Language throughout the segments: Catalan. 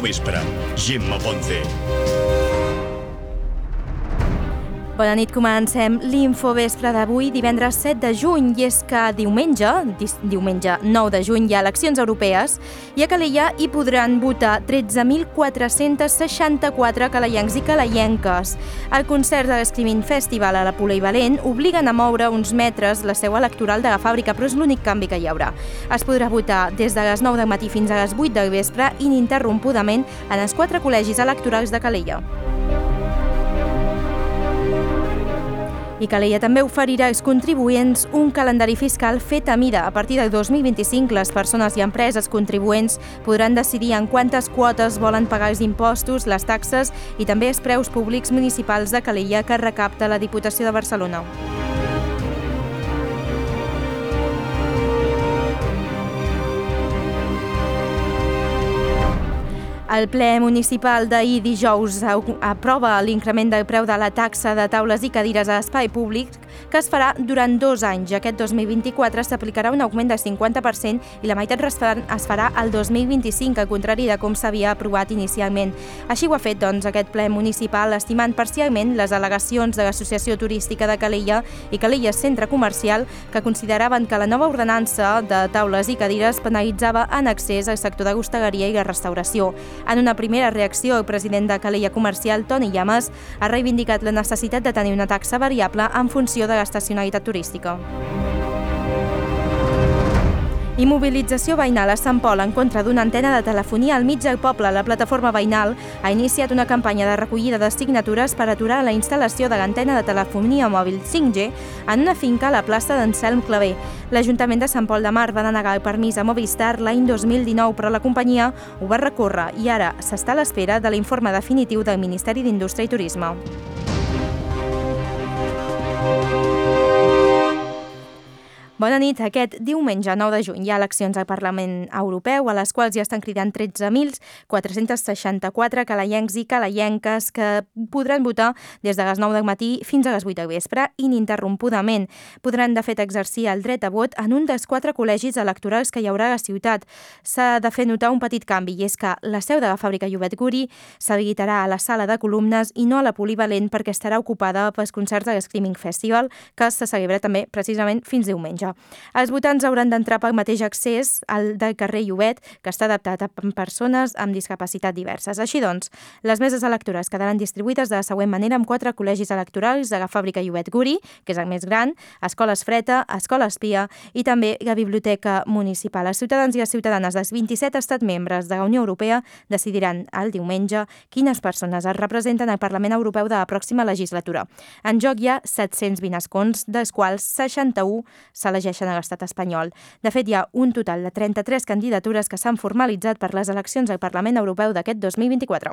vespre. Gemma Ponce. Bona nit, comencem l'Infovespre d'avui, divendres 7 de juny, i és que diumenge 9 de juny, hi ha eleccions europees i a Calella hi podran votar 13.464 caleiencs i calayenques. El concert de l'Screaming Festival a la Polivalent obliguen a moure uns metres la seu electoral de la fàbrica, però és l'únic canvi que hi haurà. Es podrà votar des de les 9 del matí fins a les 8 del vespre ininterrompudament en els 4 col·legis electorals de Calella. I Calella també oferirà als contribuents un calendari fiscal fet a mida. A partir del 2025, les persones i empreses contribuents podran decidir en quantes quotes volen pagar els impostos, les taxes i també els preus públics municipals de Calella que recapta la Diputació de Barcelona. El ple municipal d'ahir dijous aprova l'increment del preu de la taxa de taules i cadires a l'espai públic que es farà durant 2 anys. Aquest 2024 s'aplicarà un augment del 50% i la meitat restant es farà el 2025, al contrari de com s'havia aprovat inicialment. Així ho ha fet, aquest ple municipal, estimant parcialment les al·legacions de l'Associació Turística de Calella i Calella Centre Comercial, que consideraven que la nova ordenança de taules i cadires penalitzava en excés el sector de l'hostaleria i la restauració. En una primera reacció, el president de Calella Comercial, Toni Llamas, ha reivindicat la necessitat de tenir una taxa variable en funció de l'estacionalitat turística. I mobilització veïnal a Sant Pol en contra d'una antena de telefonia al mig del poble. La plataforma veïnal ha iniciat una campanya de recollida de signatures per aturar la instal·lació de l'antena de telefonia mòbil 5G en una finca a la plaça d'Anselm Clavé. L'Ajuntament de Sant Pol de Mar va denegar el permís a Movistar l'any 2019, però la companyia ho va recórrer i ara s'està a l'espera de l'informe definitiu del Ministeri d'Indústria i Turisme. Bona nit. Aquest diumenge 9 de juny hi ha eleccions al Parlament Europeu, a les quals ja estan cridant 13.464 caleiencs i calayenques que podran votar des de les 9 del matí fins a les 8 del vespre ininterrompudament. Podran, de fet, exercir el dret a vot en un dels 4 col·legis electorals que hi haurà a la ciutat. S'ha de fer notar un petit canvi, i és que la seu de la fàbrica Llobet Guri s'habilitarà a la sala de columnes i no a la Polivalent, perquè estarà ocupada pels concerts de l'Screaming Festival, que se celebra també precisament fins diumenge. Els votants hauran d'entrar pel mateix accés al del carrer Llobet, que està adaptat a persones amb discapacitat diverses. Així doncs, les meses electorals quedaran distribuïdes de la següent manera amb 4 col·legis electorals de la fàbrica Llobet Guri, que és el més gran, Escola Esfreta, Escola Espia i també la Biblioteca Municipal. Els ciutadans i les ciutadanes dels 27 estats membres de la Unió Europea decidiran el diumenge quines persones es representen al Parlament Europeu de la pròxima legislatura. En joc hi ha 720 escons, dels quals 61 s'elegeixen a l'estat espanyol. De fet, hi ha un total de 33 candidatures que s'han formalitzat per les eleccions al Parlament Europeu d'aquest 2024.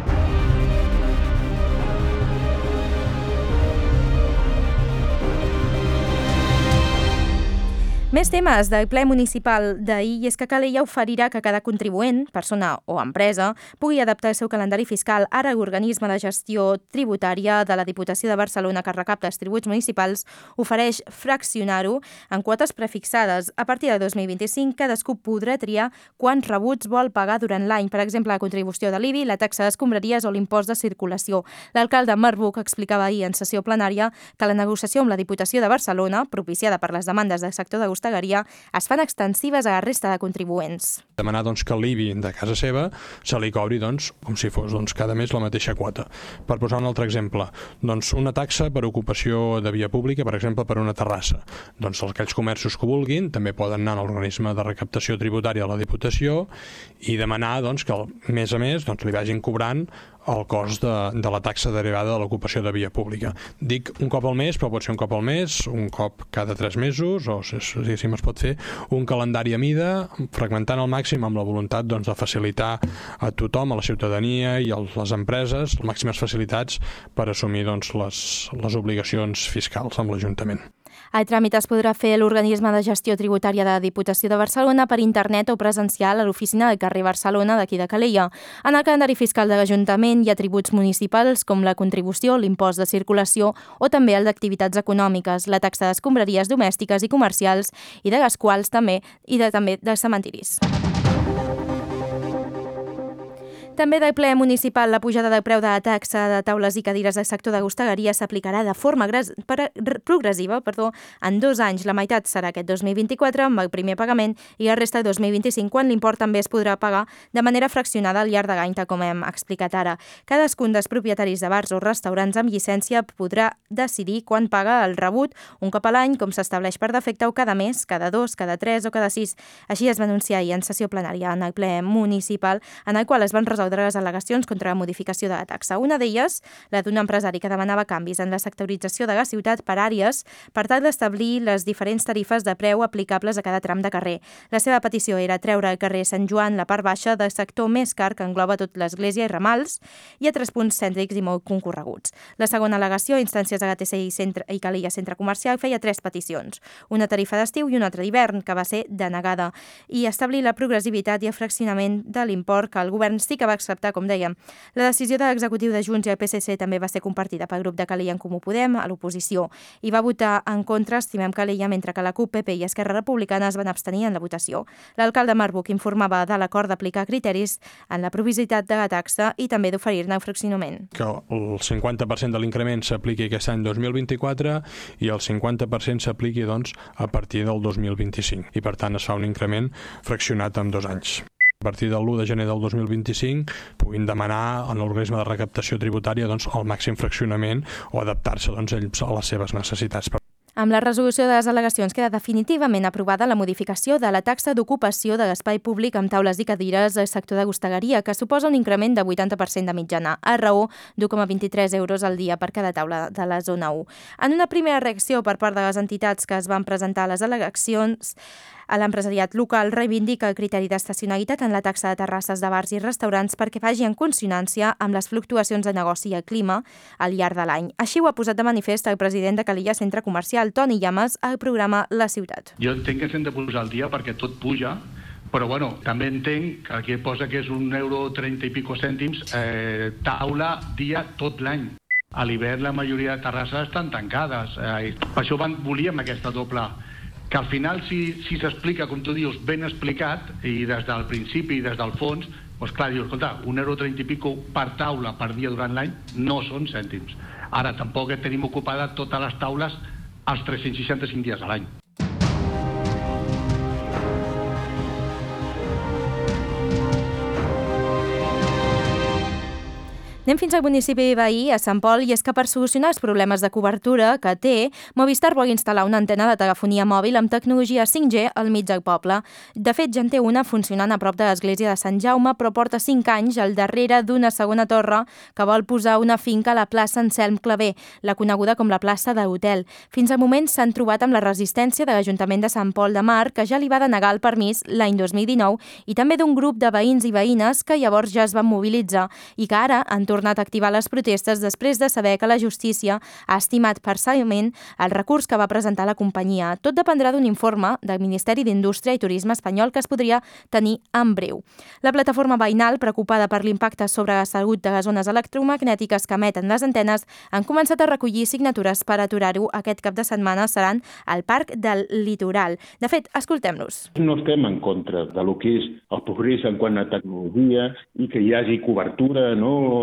Més temes del ple municipal d'ahir, i és que Calella oferirà que cada contribuent, persona o empresa, pugui adaptar el seu calendari fiscal. Ara l'organisme de gestió tributària de la Diputació de Barcelona, que recapta els tributs municipals, ofereix fraccionar-ho en quotes prefixades. A partir del 2025, cadascú podrà triar quants rebuts vol pagar durant l'any, per exemple, la contribució de l'IBI, la taxa d'escombraries o l'impost de circulació. L'alcalde Marc Buch explicava ahir en sessió plenària que la negociació amb la Diputació de Barcelona, propiciada per les demandes del sector de es fan extensives a la resta de contribuents. Demanar que l'IBI de casa seva se li cobri com si fos cada mes la mateixa quota. Per posar un altre exemple, una taxa per ocupació de via pública, per exemple, per una terrassa. Aquells comerços que vulguin també poden anar a l'organisme de recaptació tributària de la Diputació i demanar que mes a mes li vagin cobrant el cost de la taxa derivada de l'ocupació de via pública. Dic un cop al mes, però pot ser un cop al mes, un cop cada 3 mesos, o si es pot fer un calendari a mida, fragmentant al màxim amb la voluntat de facilitar a tothom, a la ciutadania i a les empreses, les màximes facilitats per assumir les obligacions fiscals amb l'Ajuntament. El tràmit es podrà fer a l'organisme de gestió tributària de la Diputació de Barcelona per internet o presencial a l'oficina del carrer Barcelona d'aquí de Calella. En el calendari fiscal de l'Ajuntament hi ha tributs municipals com la contribució, l'impost de circulació o també el d'activitats econòmiques, la taxa d'escombraries domèstiques i comercials i de les quals també dels cementiris. També del ple municipal, la pujada del preu de la taxa de taules i cadires del sector de hostageria s'aplicarà de forma progressiva en 2 anys. La meitat serà aquest 2024 amb el primer pagament i el resta 2025, quan l'import també es podrà pagar de manera fraccionada al llarg de l'any, tal com hem explicat ara. Cadascun dels propietaris de bars o restaurants amb llicència podrà decidir quan paga el rebut, un cop a l'any, com s'estableix per defecte, o cada mes, cada 2, cada 3 o cada 6. Així es va anunciar ahir en sessió plenària en el ple municipal, en el qual es van resoldre les al·legacions contra la modificació de la taxa. Una d'elles, la d'un empresari que demanava canvis en la sectorització de la ciutat per àrees per tal d'establir les diferents tarifes de preu aplicables a cada tram de carrer. La seva petició era treure al carrer Sant Joan la part baixa del sector més car que engloba tot l'església i ramals i a 3 punts cèntrics i molt concorreguts. La segona al·legació, a instàncies de la TCI i Calella Centre Comercial, feia 3 peticions. Una tarifa d'estiu i una altra d'hivern, que va ser denegada, i establir la progressivitat i el fraccionament de l'import, que el govern sí que va acceptar, com dèiem. La decisió de l'executiu de Junts i el PSC també va ser compartida pel grup de Calella en Comú Podem, a l'oposició, i va votar en contra Estimem Calella, mentre que la CUP, PP i Esquerra Republicana es van abstenir en la votació. L'alcalde Marbuc informava de l'acord d'aplicar criteris en la provisitat de la taxa i també d'oferir-ne el fraccionament. Que el 50% de l'increment s'apliqui aquest any 2024 i el 50% s'apliqui a partir del 2025. I per tant es fa un increment fraccionat en 2 anys. A partir de l'1 de gener del 2025 puguin demanar en l'organisme de recaptació tributària el màxim fraccionament o adaptar-se ells a les seves necessitats. Amb la resolució de les al·legacions queda definitivament aprovada la modificació de la taxa d'ocupació de l'espai públic amb taules i cadires al sector de l'hostageria, que suposa un increment de 80% de mitjana, a raó d'1,23 euros al dia per cada taula de la zona 1. En una primera reacció per part de les entitats que es van presentar a les al·legacions, l'empresariat local reivindica el criteri d'estacionalitat en la taxa de terrasses de bars i restaurants perquè vagi en consonància amb les fluctuacions de negoci i el clima al llarg de l'any. Així ho ha posat de manifest el president de Calella Centre Comercial, Toni Llamas, al programa La Ciutat. Jo entenc que s'hem de posar al dia perquè tot puja, però també entenc que aquí posa que és €1,30 i pico cèntims taula dia tot l'any. A l'hivern la majoria de terrasses estan tancades. Per això volíem aquesta doble, que al final si s'explica, com tu dius, ben explicat, i des del principi i des del fons, doncs clar, dius, escolta, €1,30 i pico per taula per dia durant l'any no són cèntims. Ara tampoc tenim ocupades totes les taules els 365 dies a l'any. Anem fins al municipi veí, a Sant Pol, i és que per solucionar els problemes de cobertura que té, Movistar vol instal·lar una antena de telefonia mòbil amb tecnologia 5G al mig del poble. De fet, ja en té una funcionant a prop de l'església de Sant Jaume, però porta 5 anys al darrere d'una segona torre que vol posar una finca a la plaça Anselm Clavé, la coneguda com la plaça de l'Hotel. Fins al moment s'han trobat amb la resistència de l'Ajuntament de Sant Pol de Mar, que ja li va denegar el permís l'any 2019, i també d'un grup de veïns i veïnes que llavors ja es van mobilitzar i que ara han tornat a activar les protestes després de saber que la justícia ha estimat parcialment el recurs que va presentar la companyia. Tot dependrà d'un informe del Ministeri d'Indústria i Turisme espanyol que es podria tenir en breu. La plataforma veïnal, preocupada per l'impacte sobre la salut de les ones electromagnètiques que emeten les antenes, han començat a recollir signatures per aturar-ho. Aquest cap de setmana seran al Parc del Litoral. De fet, escoltem-los. No estem en contra de lo que és el progrés en quant a tecnologia i que hi hagi cobertura,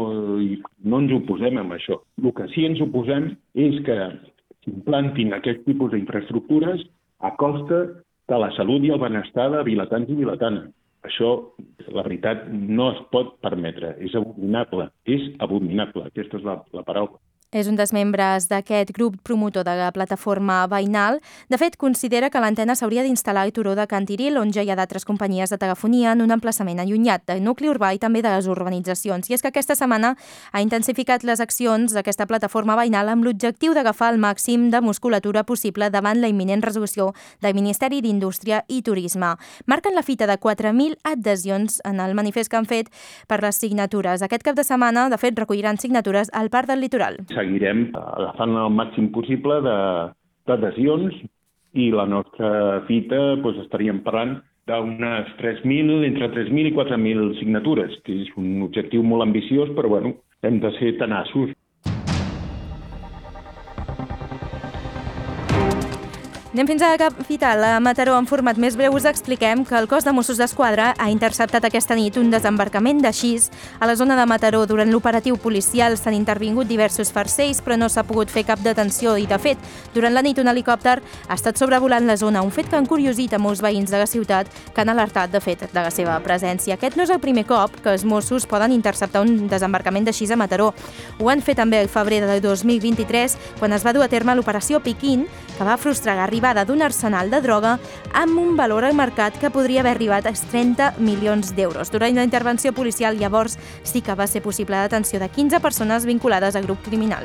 i no ens oposem amb això. El que sí ens oposem és que s'implantin aquest tipus d'infraestructures a costa de la salut i el benestar de vilatans i vilatanes. Això, la veritat, no es pot permetre. És abominable. És abominable. Aquesta és la paraula. És un dels membres d'aquest grup promotor de la plataforma veïnal. De fet, considera que l'antena s'hauria d'instal·lar al turó de Can Tiril, on ja hi ha d'altres companyies de telefonia en un emplaçament allunyat del nucli urbà i també de les urbanitzacions. I és que aquesta setmana ha intensificat les accions d'aquesta plataforma veïnal amb l'objectiu d'agafar el màxim de musculatura possible davant la imminent resolució del Ministeri d'Indústria i Turisme. Marquen la fita de 4.000 adhesions en el manifest que han fet per les signatures. Aquest cap de setmana, de fet, recolliran signatures al Parc del Litoral. Seguirem agafant el màxim possible d'adhesions i la nostra fita estaríem parlant d'unes 3.000, entre 3.000 i 4.000 signatures, que és un objectiu molt ambiciós, però hem de ser tenaços. Anem fins a la capital. A Mataró, en format més breu, us expliquem que el cos de Mossos d'Esquadra ha interceptat aquesta nit un desembarcament de xis a la zona de Mataró. Durant l'operatiu policial s'han intervingut diversos farcells, però no s'ha pogut fer cap detenció i, de fet, durant la nit un helicòpter ha estat sobrevolant la zona, un fet que ha encuriosit a molts veïns de la ciutat que han alertat, de fet, de la seva presència. Aquest no és el primer cop que els Mossos poden interceptar un desembarcament de xis a Mataró. Ho han fet també el febrer de 2023, quan es va dur a terme l'operació Piquín, que va frustrar l'arribada d'un arsenal de droga amb un valor al mercat que podria haver arribat als 30 milions d'euros. Durant la intervenció policial, llavors, sí que va ser possible la detenció de 15 persones vinculades a grup criminal.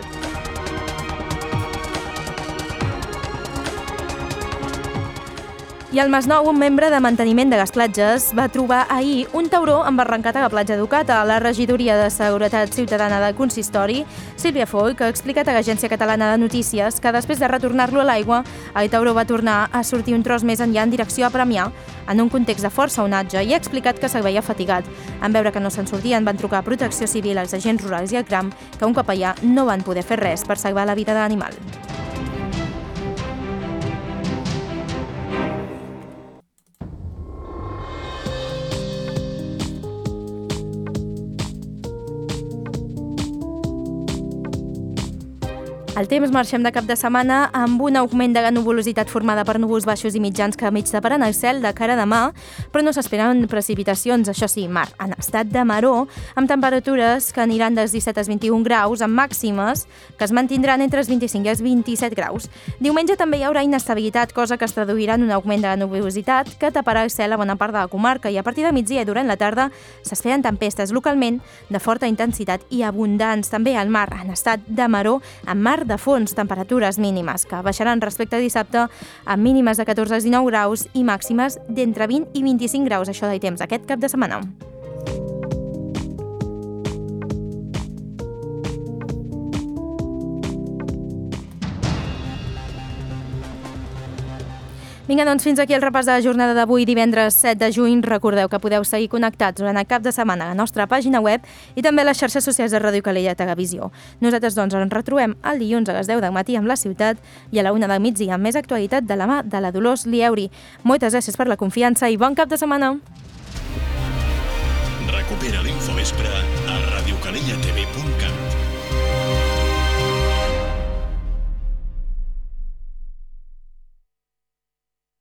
I al Masnou, un membre de manteniment de les platges va trobar ahir un tauró embarrancat a la platja d'Ocata. La regidoria de Seguretat Ciutadana del Consistori, Sílvia Folk, ha explicat a l'Agència Catalana de Notícies que després de retornar-lo a l'aigua, el tauró va tornar a sortir un tros més enllà en direcció a Premià, en un context de força onatge, i ha explicat que se'l veia fatigat. En veure que no se'n sortien, van trucar a Protecció Civil, als agents rurals i al CRAM, que un cop allà no van poder fer res per salvar la vida de l'animal. Al temps, marxem de cap de setmana amb un augment de la nuvolositat formada per núvols baixos i mitjans que mig taparan el cel de cara a demà, però no s'esperen precipitacions. Això sí, mar en estat de maror, amb temperatures que aniran dels 17 als 21 graus, amb màximes que es mantindran entre els 25 i els 27 graus. Diumenge també hi haurà inestabilitat, cosa que es traduirà en un augment de la nuvolositat que taparà el cel a bona part de la comarca, i a partir de migdia i durant la tarda s'esperen tempestes localment de forta intensitat i abundants. També al mar en estat de maror, amb mar de fons, temperatures mínimes que baixaran respecte a dissabte, amb mínimes de 14 als 19 graus i màximes d'entre 20 i 25 graus. Això del temps aquest cap de setmana. Vinga, doncs fins aquí el repàs de la jornada d'avui, divendres 7 de juny. Recordeu que podeu seguir connectats durant el cap de setmana a la nostra pàgina web i també a les xarxes socials de Ràdio Calella Televisió. Nosaltres, doncs, ens retrobem el dilluns a les 10 del matí amb La Ciutat i a la 1 del migdia amb més actualitat de la mà de la Dolors Lieuri. Moltes gràcies per la confiança i bon cap de setmana! Recupera l'Infovespre a radiocalellatv.cat.